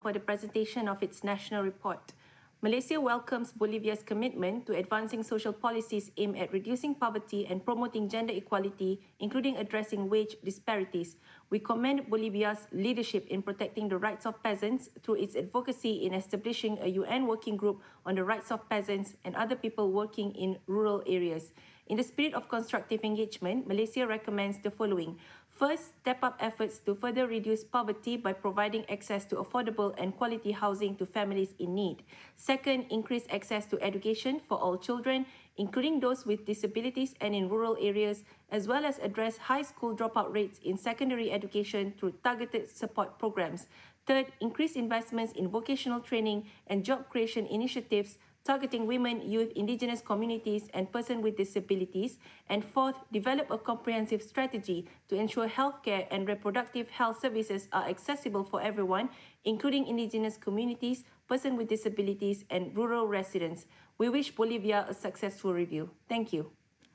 for the presentation of its national report. Malaysia welcomes Bolivia's commitment to advancing social policies aimed at reducing poverty and promoting gender equality, including addressing wage disparities. We commend Bolivia's leadership in protecting the rights of peasants through its advocacy in establishing a UN working group on the rights of peasants and other people working in rural areas. In the spirit of constructive engagement, Malaysia recommends the following. First, step up efforts to further reduce poverty by providing access to affordable and quality housing to families in need. Second, increase access to education for all children, including those with disabilities and in rural areas, as well as address high school dropout rates in secondary education through targeted support programs. Third, increase investments in vocational training and job creation initiatives targeting women, youth, indigenous communities, and persons with disabilities. And fourth, develop a comprehensive strategy to ensure healthcare and reproductive health services are accessible for everyone, including indigenous communities, persons with disabilities, and rural residents. We wish Bolivia a successful review. Thank you.